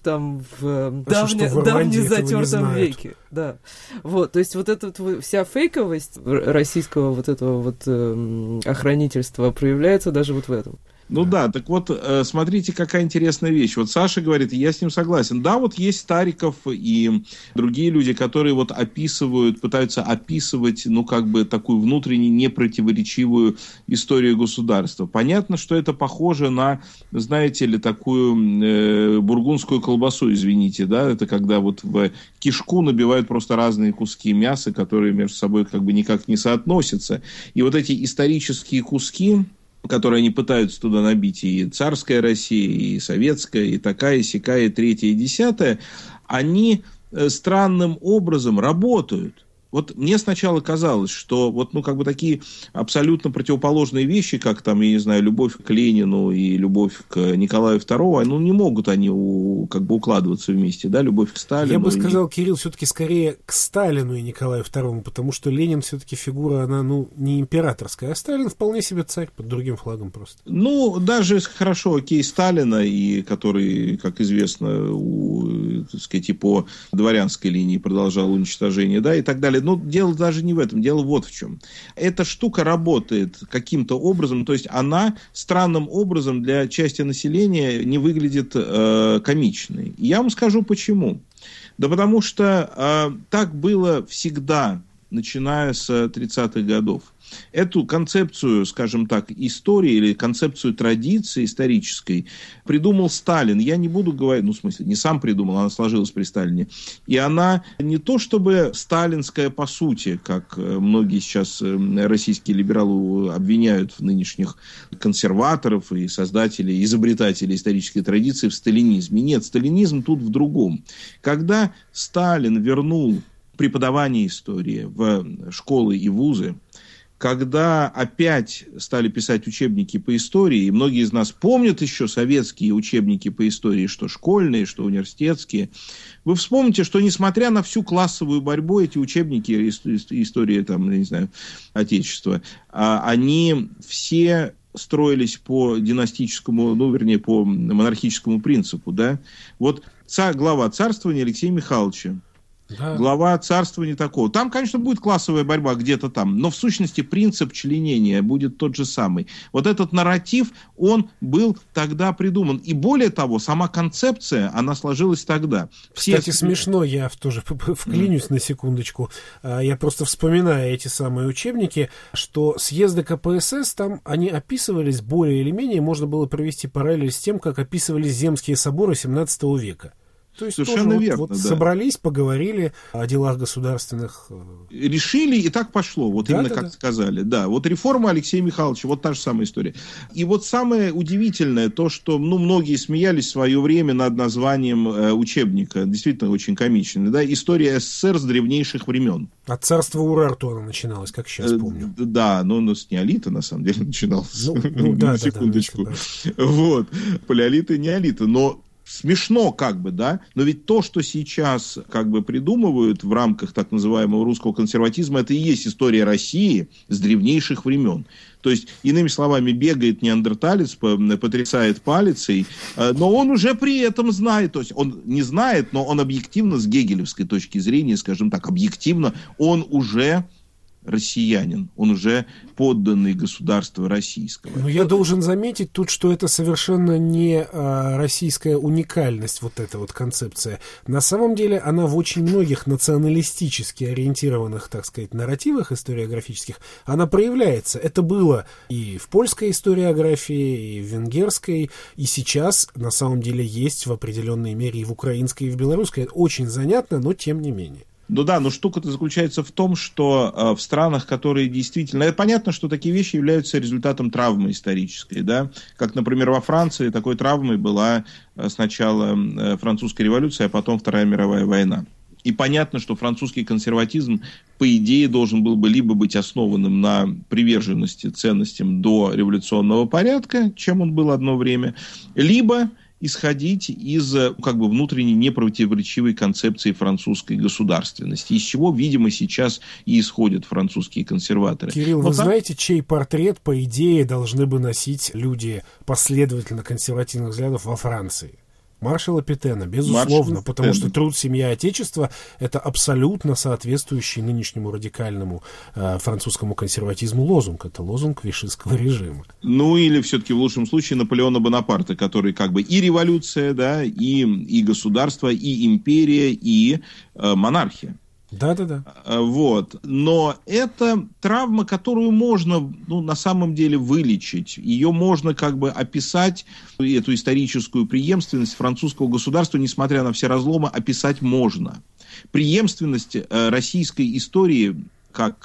в давнем затертом веке. Да. Вот, то есть вот эта вся фейковость российского вот этого вот охранительства проявляется даже вот в этом. Ну да, так вот, смотрите, какая интересная вещь. Вот Саша говорит, и я с ним согласен. Да, вот есть Стариков и другие люди, которые вот пытаются описывать, такую внутренне непротиворечивую историю государства. Понятно, что это похоже на, знаете ли, такую бургундскую колбасу, извините, да, это когда вот в кишку набивают просто разные куски мяса, которые между собой как бы никак не соотносятся. И вот эти исторические куски, которые они пытаются туда набить, и царская Россия, и советская, и такая, и сякая, и третья, и десятая, они странным образом работают. Вот мне сначала казалось, что такие абсолютно противоположные вещи, как там, я не знаю, любовь к Ленину и любовь к Николаю II, не могут они укладываться вместе, да, любовь к Сталину. Я бы сказал, Кирилл, все-таки скорее к Сталину и Николаю II, потому что Ленин все-таки фигура, она, не императорская, а Сталин вполне себе царь под другим флагом просто. Даже хорошо, окей, Сталина, и который, как известно, по дворянской линии продолжал уничтожение, да, и так далее. Но дело даже не в этом, дело вот в чем. Эта штука работает каким-то образом, то есть она странным образом для части населения не выглядит комичной. И я вам скажу почему. Да потому что так было всегда, начиная с 30-х годов. Эту концепцию, скажем так, истории или концепцию традиции исторической придумал Сталин. Я не буду говорить, не сам придумал, она сложилась при Сталине. И она не то чтобы сталинская по сути, как многие сейчас российские либералы обвиняют в нынешних консерваторов и создателей, изобретателей исторической традиции в сталинизме. Нет, сталинизм тут в другом. Когда Сталин вернул преподавание истории в школы и вузы, когда опять стали писать учебники по истории, и многие из нас помнят еще советские учебники по истории, что школьные, что университетские, вы вспомните, что несмотря на всю классовую борьбу, эти учебники истории, там, я не знаю, Отечества, они все строились по династическому, по монархическому принципу, да. Вот глава царствования Алексея Михайловича, да. Глава царствования такого. Там, конечно, будет классовая борьба где-то там, но в сущности принцип членения будет тот же самый. Вот этот нарратив, он был тогда придуман. И более того, сама концепция, она сложилась тогда. Кстати, смешно, я тоже вклинюсь на секундочку. Я просто вспоминаю эти самые учебники, что съезды КПСС, там они описывались более или менее, можно было провести параллель с тем, как описывались земские соборы XVII века. То есть совершенно тоже верно, да. Собрались, поговорили о делах государственных. Решили, и так пошло, вот да, именно да, как да. сказали. Да, вот реформа Алексея Михайловича, вот та же самая история. И вот самое удивительное, то, что многие смеялись в свое время над названием учебника, действительно очень комичный, да, «История СССР с древнейших времен». От царства Урарту она начиналась, как сейчас помню. Да, но с неолита, на самом деле, начиналась. На секундочку. Вот, палеолита и неолита, но смешно да, но ведь то, что сейчас придумывают в рамках так называемого русского консерватизма, это и есть история России с древнейших времен. То есть, иными словами, бегает неандерталец, потрясает палицей, но он уже при этом знает, то есть он не знает, но он объективно с гегелевской точки зрения, скажем так, объективно, он уже россиянин, он уже подданный государства российского. Но я должен заметить тут, что это совершенно не российская уникальность, вот эта вот концепция. На самом деле она в очень многих националистически ориентированных, так сказать, нарративах историографических, она проявляется. Это было и в польской историографии, и в венгерской, и сейчас на самом деле есть в определенной мере и в украинской, и в белорусской. Это очень занятно, но тем не менее. Ну да, но штука-то заключается в том, что в странах, которые действительно... Понятно, что такие вещи являются результатом травмы исторической, да, как, например, во Франции такой травмой была сначала французская революция, а потом Вторая мировая война. И понятно, что французский консерватизм, по идее, должен был бы либо быть основанным на приверженности ценностям до революционного порядка, чем он был одно время, либо исходить из внутренней непротиворечивой концепции французской государственности, из чего, видимо, сейчас и исходят французские консерваторы. Кирилл, вы знаете, чей портрет, по идее, должны бы носить люди последовательно консервативных взглядов во Франции? Маршала Петена, безусловно, потому что труд, семья, отечество — это абсолютно соответствующий нынешнему радикальному французскому консерватизму лозунг. Это лозунг вишистского режима. Ну, или все-таки в лучшем случае Наполеона Бонапарта, который и революция, да, и государство, и империя, и монархия. Да. Вот. Но это травма, которую можно, на самом деле вылечить. Ее можно описать, эту историческую преемственность французского государства, несмотря на все разломы, описать можно. Преемственность российской истории, как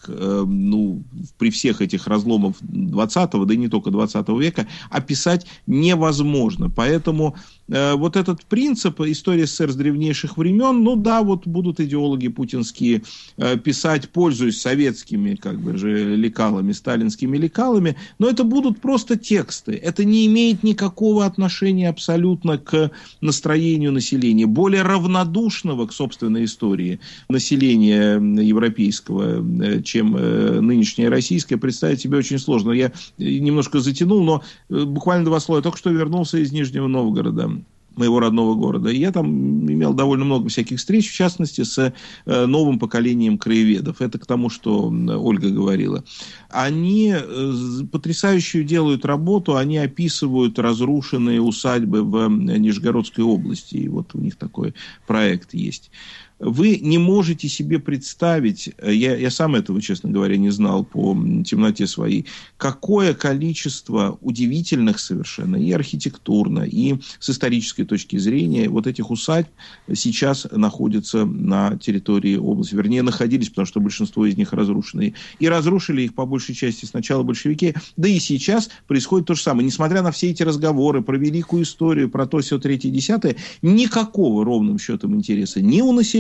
при всех этих разломах 20-го, да и не только 20 века, описать невозможно. Поэтому вот этот принцип истории СССР с древнейших времен, будут идеологи путинские писать, пользуясь советскими лекалами, сталинскими лекалами, но это будут просто тексты. Это не имеет никакого отношения абсолютно к настроению населения, более равнодушного к собственной истории населения европейского, чем нынешнее российское, представить себе очень сложно. Я немножко затянул, но буквально 2 слова. Я только что вернулся из Нижнего Новгорода, моего родного города. И я там имел довольно много всяких встреч, в частности, с новым поколением краеведов. Это к тому, что Ольга говорила. Они потрясающую делают работу, они описывают разрушенные усадьбы в Нижегородской области. И вот у них такой проект есть. Вы не можете себе представить, я сам этого, честно говоря, не знал по темноте своей, какое количество удивительных совершенно и архитектурно, и с исторической точки зрения вот этих усадьб сейчас находятся на территории области. Вернее, находились, потому что большинство из них разрушены. И разрушили их по большей части сначала большевики, да и сейчас происходит то же самое. Несмотря на все эти разговоры про великую историю, про то, все 3-10, никакого ровным счетом интереса ни у населения,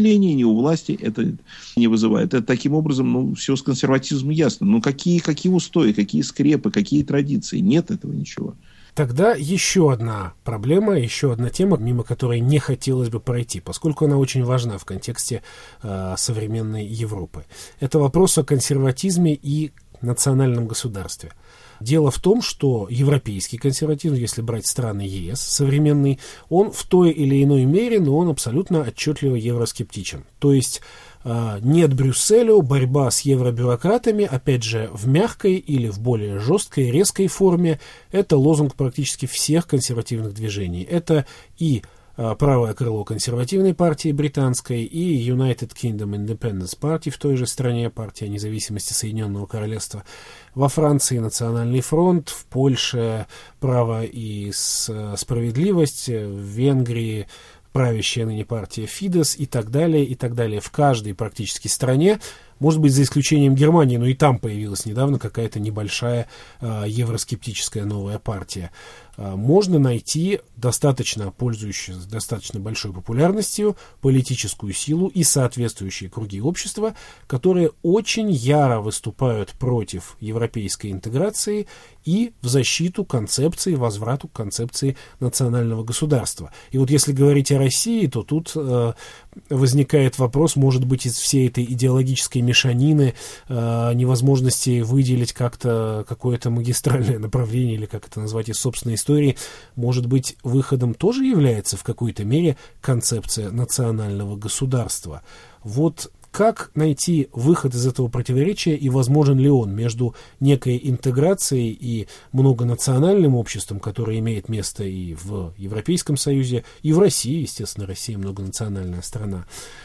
населения, ни у власти это не вызывает. Это таким образом, все с консерватизмом ясно. Но какие устои, какие скрепы, какие традиции? Нет этого ничего. Тогда еще одна проблема, еще одна тема, мимо которой не хотелось бы пройти, поскольку она очень важна в контексте современной Европы. Это вопрос о консерватизме и национальном государстве. Дело в том, что европейский консерватизм, если брать страны ЕС современный, он в той или иной мере, но он абсолютно отчетливо евроскептичен. То есть нет Брюсселю, борьба с евробюрократами, опять же, в мягкой или в более жесткой, резкой форме. Это лозунг практически всех консервативных движений. Это и правое крыло консервативной партии британской, и United Kingdom Independence Party в той же стране, партия независимости Соединенного Королевства. Во Франции Национальный фронт, в Польше Право и справедливость, в Венгрии правящая ныне партия Фидес и так далее, и так далее. В каждой практически стране, может быть, за исключением Германии, но и там появилась недавно какая-то небольшая евроскептическая новая партия. Можно найти достаточно пользующуюся достаточно большой популярностью политическую силу и соответствующие круги общества, которые очень яро выступают против европейской интеграции и в защиту концепции, возврату к концепции национального государства. И вот если говорить о России, то тут возникает вопрос, может быть, из всей этой идеологической мешанины, невозможности выделить как-то какое-то магистральное направление, или как это назвать, из собственной истории, может быть, выходом тоже является в какой-то мере концепция национального государства. Вот как найти выход из этого противоречия и возможен ли он между некой интеграцией и многонациональным обществом, которое имеет место и в Европейском Союзе, и в России, естественно, Россия многонациональная страна,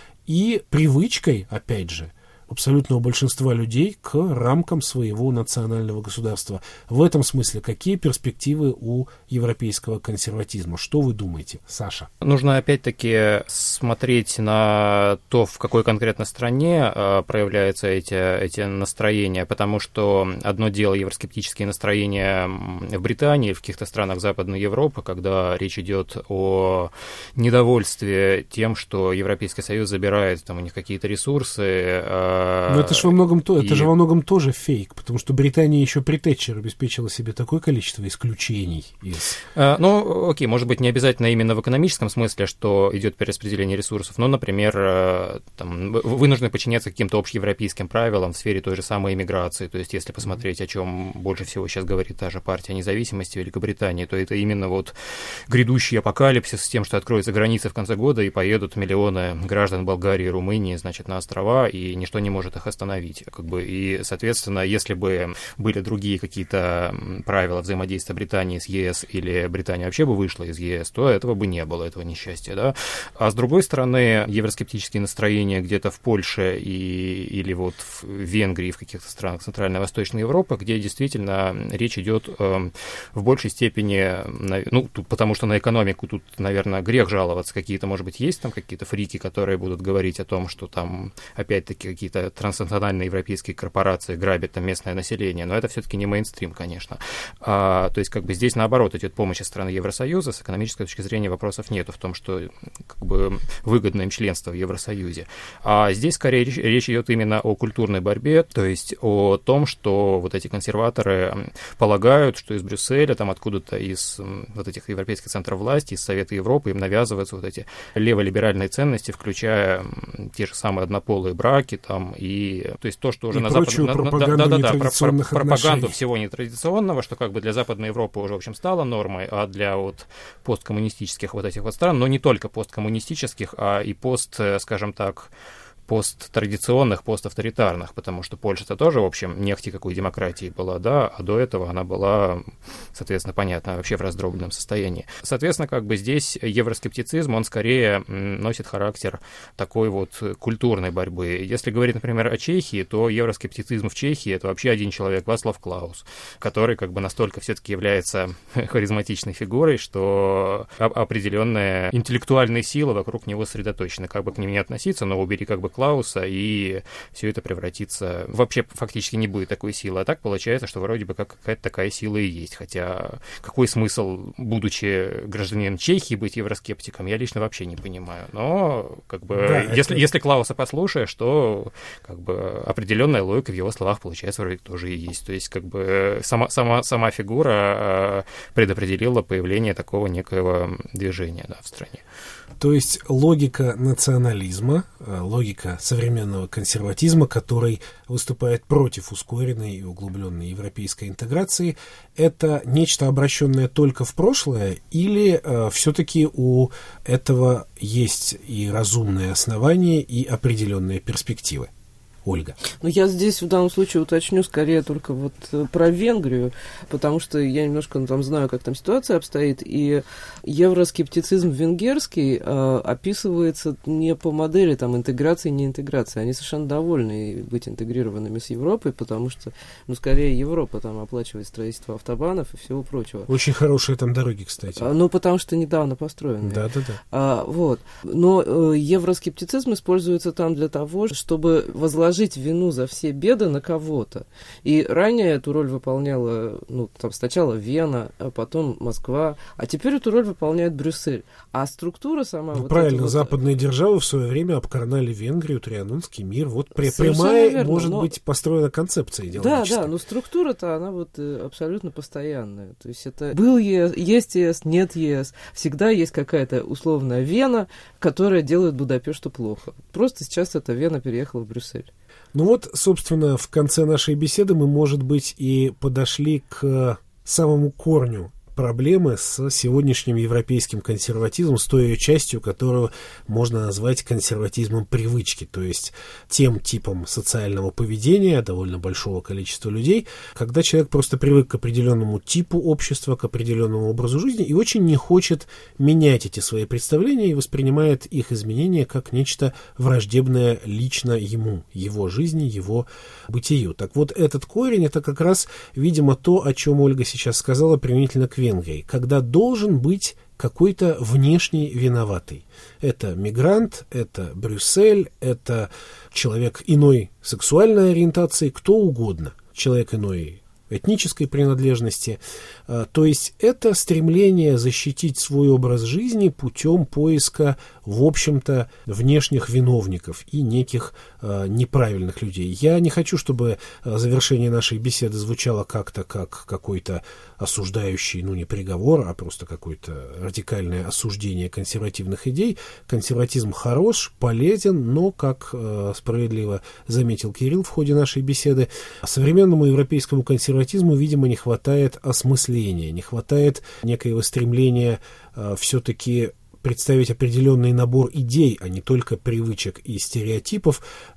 и привычкой, опять же, абсолютного большинства людей к рамкам своего национального государства. В этом смысле какие перспективы у европейского консерватизма? Что вы думаете, Саша? Нужно опять-таки смотреть на то, в какой конкретно стране проявляются эти настроения, потому что одно дело евроскептические настроения в Британии, в каких-то странах Западной Европы, когда речь идет о недовольстве тем, что Европейский Союз забирает там у них какие-то ресурсы. Но это же во многом тоже фейк, потому что Британия еще при Тэтчер обеспечила себе такое количество исключений из... Окей, может быть, не обязательно именно в экономическом смысле, что идет перераспределение ресурсов, но, например, там, вынуждены подчиняться каким-то общеевропейским правилам в сфере той же самой иммиграции. То есть, если посмотреть, о чем больше всего сейчас говорит та же партия независимости Великобритании, то это именно вот грядущий апокалипсис с тем, что откроются границы в конце года и поедут миллионы граждан Болгарии и Румынии, значит, на острова, и ничто не может их остановить. И, соответственно, если бы были другие какие-то правила взаимодействия Британии с ЕС или Британия вообще бы вышла из ЕС, то этого бы не было, этого несчастья, да. А с другой стороны, евроскептические настроения где-то в Польше или вот в Венгрии, в каких-то странах Центральной и Восточной Европы, где действительно речь идет в большей степени, потому что на экономику тут, наверное, грех жаловаться, какие-то, может быть, есть там какие-то фрики, которые будут говорить о том, что там, опять-таки, какие-то транснациональные европейские корпорации грабят там местное население, но это все-таки не мейнстрим, конечно. То есть, здесь, наоборот, идет помощь от страны Евросоюза, с экономической точки зрения вопросов нету в том, что выгодно им членство в Евросоюзе. А здесь, скорее, речь идет именно о культурной борьбе, то есть о том, что вот эти консерваторы полагают, что из Брюсселя, там откуда-то из вот этих европейских центров власти, из Совета Европы им навязываются вот эти леволиберальные ценности, включая те же самые однополые браки, там, и то есть то, что уже на Западе... пропаганду всего нетрадиционного, что для Западной Европы уже, в общем, стало нормой, а для вот посткоммунистических вот этих вот стран, но не только посткоммунистических, а и скажем так, посттрадиционных, поставторитарных, потому что Польша-то тоже, в общем, не ахти какой демократии была, да, а до этого она была, соответственно, понятно, вообще в раздробленном состоянии. Соответственно, здесь евроскептицизм, он скорее носит характер такой вот культурной борьбы. Если говорить, например, о Чехии, то евроскептицизм в Чехии — это вообще один человек, Вацлав Клаус, который настолько все-таки является харизматичной фигурой, что определенная интеллектуальная сила вокруг него сосредоточена. Как бы к ним не относиться, но убери Клауса, и все это превратится... Вообще фактически не будет такой силы. А так получается, что вроде бы как какая-то такая сила и есть. Хотя какой смысл, будучи гражданином Чехии, быть евроскептиком, я лично вообще не понимаю. Но как бы да, если Клауса послушаешь, то как бы определенная логика в его словах, получается, вроде тоже и есть. То есть как бы сама фигура предопределила появление такого некоего движения, да, в стране. То есть логика национализма, логика современного консерватизма, который выступает против ускоренной и углубленной европейской интеграции, это нечто, обращенное только в прошлое, или все-таки у этого есть и разумные основания, и определенные перспективы? Ольга. Ну, я здесь в данном случае уточню скорее только вот про Венгрию, потому что я немножко там знаю, как там ситуация обстоит, и евроскептицизм венгерский описывается не по модели там интеграции, не интеграции. Они совершенно довольны быть интегрированными с Европой, потому что, ну, скорее Европа там оплачивает строительство автобанов и всего прочего. Очень хорошие там дороги, кстати. Ну, потому что недавно построены. Да. Вот. Но евроскептицизм используется там для того, чтобы возложить вину за все беды на кого-то. И ранее эту роль выполняла, ну, там сначала Вена, а потом Москва, а теперь эту роль выполняет Брюссель. А структура сама... Ну, вот правильно, западные державы в свое время обкорнали Венгрию, Трианонский мир. Вот прямая, верно, может быть построена концепция идеологическая. Да, но структура-то, она вот абсолютно постоянная. То есть это был ЕС, есть ЕС, нет ЕС. Всегда есть какая-то условная Вена, которая делает Будапешту плохо. Просто сейчас эта Вена переехала в Брюссель. Ну вот, собственно, в конце нашей беседы мы, может быть, и подошли к самому корню проблемы с сегодняшним европейским консерватизмом, с той ее частью, которую можно назвать консерватизмом привычки, то есть тем типом социального поведения довольно большого количества людей, когда человек просто привык к определенному типу общества, к определенному образу жизни и очень не хочет менять эти свои представления и воспринимает их изменения как нечто враждебное лично ему, его жизни, его бытию. Так вот, этот корень — это как раз, видимо, то, о чем Ольга сейчас сказала применительно к Венгрии, когда должен быть какой-то внешний виноватый. Это мигрант, это Брюссель, это человек иной сексуальной ориентации, кто угодно, человек иной этнической принадлежности. То есть это стремление защитить свой образ жизни путем поиска, в общем-то, внешних виновников и неких неправильных людей. Я не хочу, чтобы завершение нашей беседы звучало как-то как какой-то осуждающий, ну, не приговор, а просто какое-то радикальное осуждение консервативных идей. Консерватизм хорош, полезен, но, как справедливо заметил Кирилл в ходе нашей беседы, современному европейскому консерватизму, видимо, не хватает осмысления, не хватает некоего стремления все-таки представить определенный набор идей, а не только привычек и стереотипов,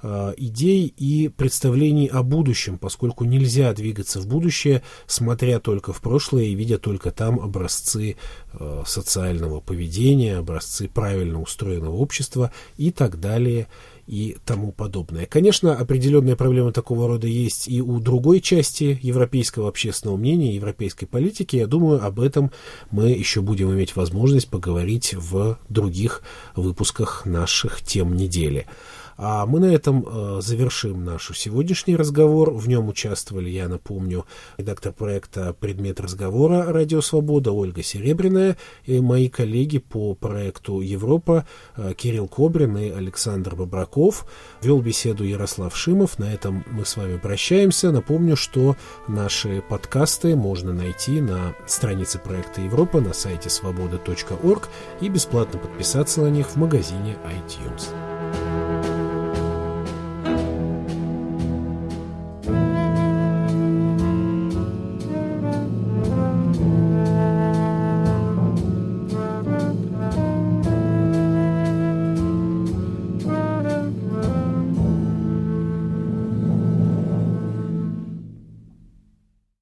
идей и представлений о будущем, поскольку нельзя двигаться в будущее, смотря только в прошлое и видя только там образцы социального поведения, образцы правильно устроенного общества и так далее и тому подобное. Конечно, определенные проблемы такого рода есть и у другой части европейского общественного мнения, европейской политики. Я думаю, об этом мы еще будем иметь возможность поговорить в других выпусках наших тем недели. А мы на этом завершим наш сегодняшний разговор. В нем участвовали, я напомню, редактор проекта «Предмет разговора» «Радио Свобода» Ольга Серебряная и мои коллеги по проекту «Европа» Кирилл Кобрин и Александр Бобраков. Вел беседу Ярослав Шимов. На этом мы с вами прощаемся. Напомню, что наши подкасты можно найти на странице проекта «Европа» на сайте svoboda.org и бесплатно подписаться на них в магазине iTunes.